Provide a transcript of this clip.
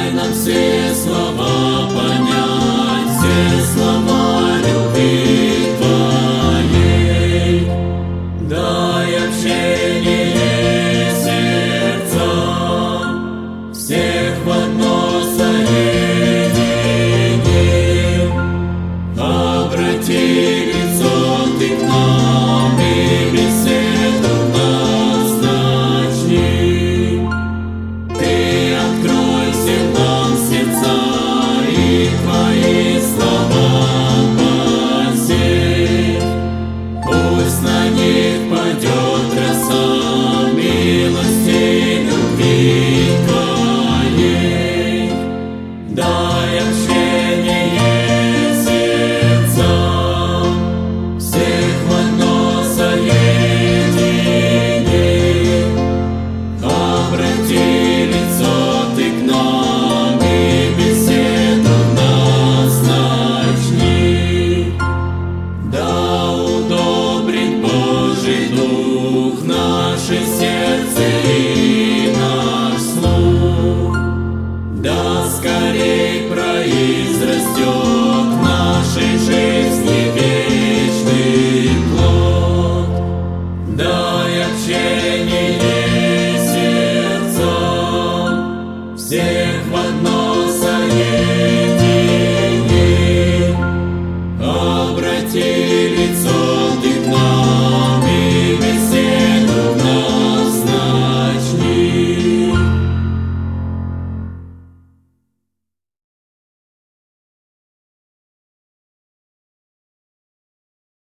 дай нам все слова понять, все слова любви Твоей. Дай общение сердцам, всех в одно соедини. Обрати лицо Ты к нам и беседу в нас начни. Ты открой всем нам сердца и Твои слова посей. Пусть на них падет роса милости любви Твоей. Дай общение сердцам, всех в одно соедини. Обрати лицо Ты к нам и беседу в нас начни. Да удобрит Божий Дух наше сердце и наш слух. Да скорей произрастет в нашей жизни вечный плод. Дай общение сердцам, всех в одно соедини.